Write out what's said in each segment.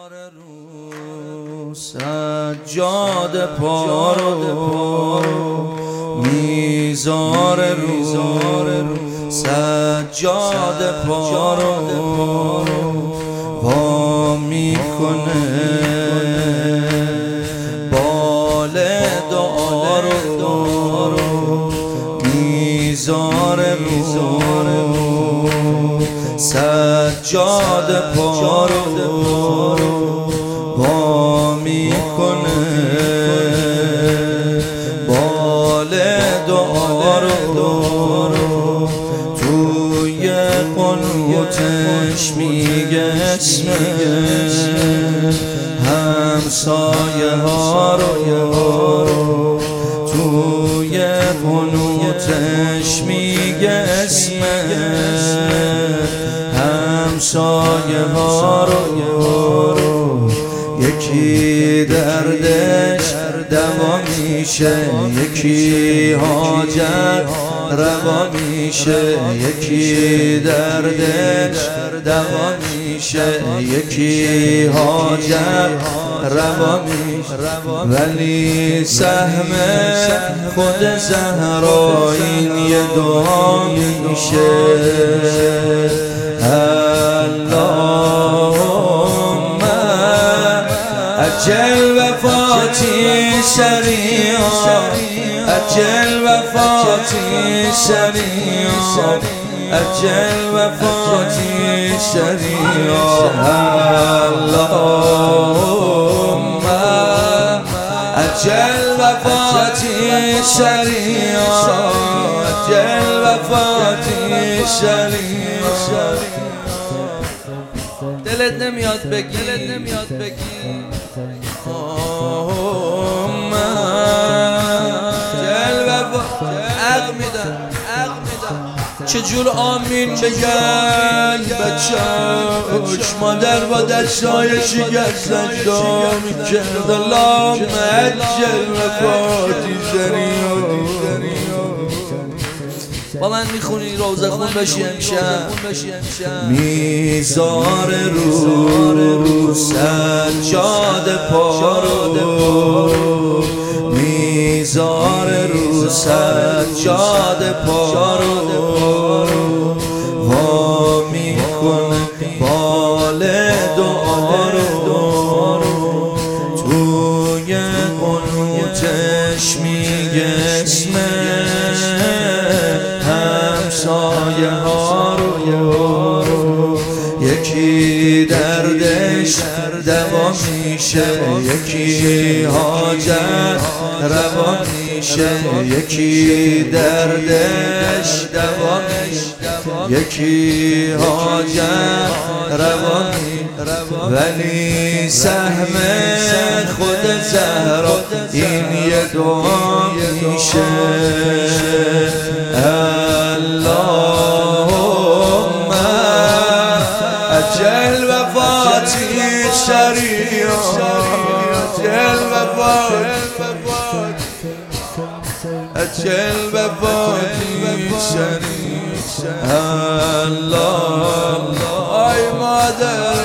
رو سجاده پارو میذاره رو سجاده پارو وا میکنه بال دعا رو میذاره رو سجاده پارو وا میکنه بال دعا رو توی قنوتش میگه اسم همسایه ها رو توی قنوتش میگه اسم همسایه ها رو یکی دردش دوا میشه یکی حاجت روا میشه یکی دردش دوا میشه یکی حاجت روا میشه ولی سهم خود زهرا این یه دعا میشه اجل وفاتی سریعا اجل وفاتی سریعا اجل وفاتی سریعا اللهم اجل وفاتی سریعا اجل وفاتی سریعا دلت نمیاد بگی عق میدم چجور آمین بگن بچه‌اش مادر با دستای شکستش دعا میکرد اللهم اجل وفاتی سریعا با من میخونی روزه خون بشی امشب میذاره رو سجاده پارو میذاره رو سجاده پارو وا میکنه بال دعا رو توی قنوتش میگه اسم همسایه ها رو یکی دردش دوا میشه یکی حاجت روا میشه یکی دردش دوا میشه یکی حاجت روا میشه ولی سهم خود زهرا این یه دعا میشه اللهم اجل وفاتی سریعا اجل وفاتی سریعا الله ای مادر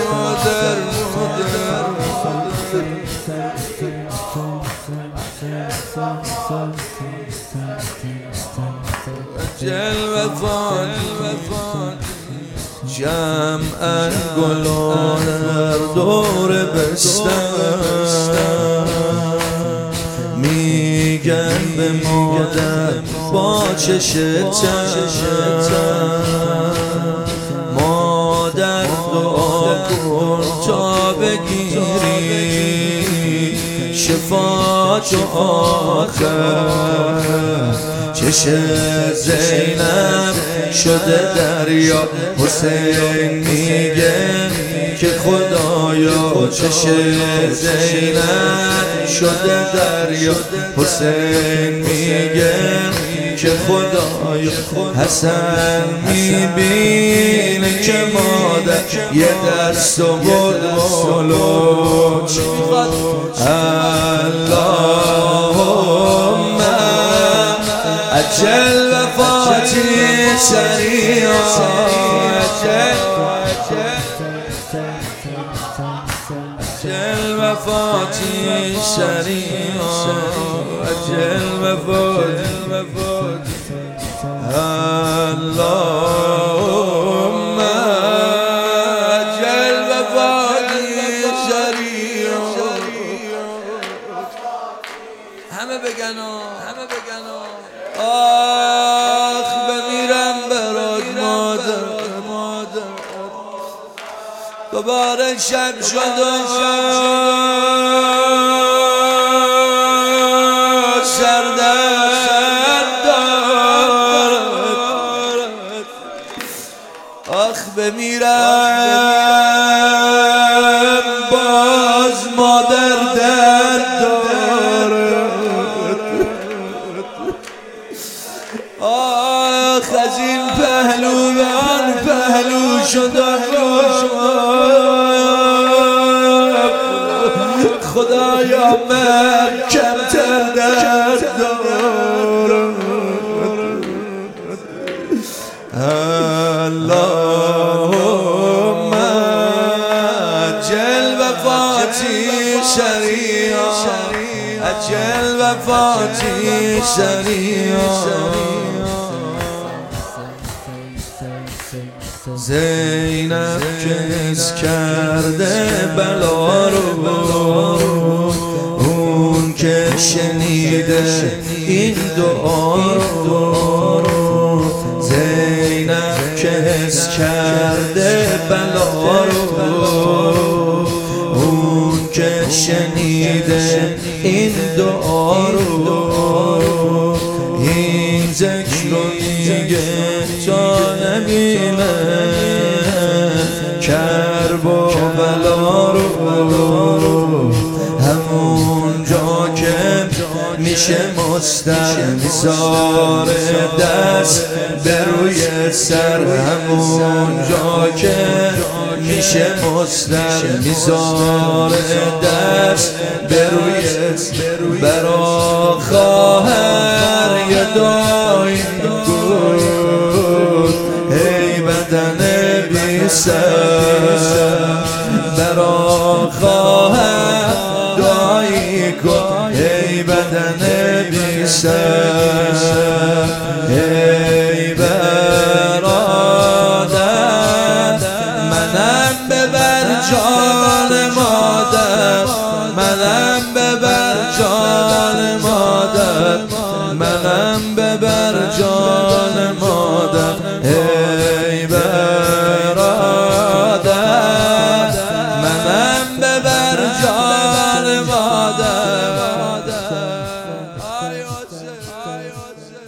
اجل وفاتی جمعاً گلان هر دور بستن میگن به مادر با چشتن مادر دعا کن تا بگیری شفاعت آخر چش زینب شده دریا حسین میگه که خدایا چش زینب شده دریا حسین میگه که خدایا حسن میبینه که مادر یه دست و بود بالو اللهم اجل وفاتی سریعا عجل وفاتی سریع عجل وفاتی اللهم عجل وفاتی سریع همه بگن آخ بمیرم برات مادر دوباره شب شد سردرد دارد آخ بمیرم باز مادر درد دارد آخ از این پهلوان پهلو شدم خدایا من کمتر درد دارم اللهم عجل وفاتی سریعا عجل وفاتی سریعا زینب که حس کرده بلا رو اون که شنیده این دعا رو زینب که حس کرده بلا رو اون که شنیده این دعا رو این ذکر رو میگه تا نبینه کرب و بلا رو همون جا که میشه مستر میذاره دست به روی سر همون جا که میشه مستر میذاره دست به روی برا خواهر یه دایی بود ای بدن بی سر برا خواهر دایی کن ای بدن بی سر ای برادر منم ببر جان مادر منم ببر جان مادر منم ببر جان مادر ای برادر منم ببر جان مادر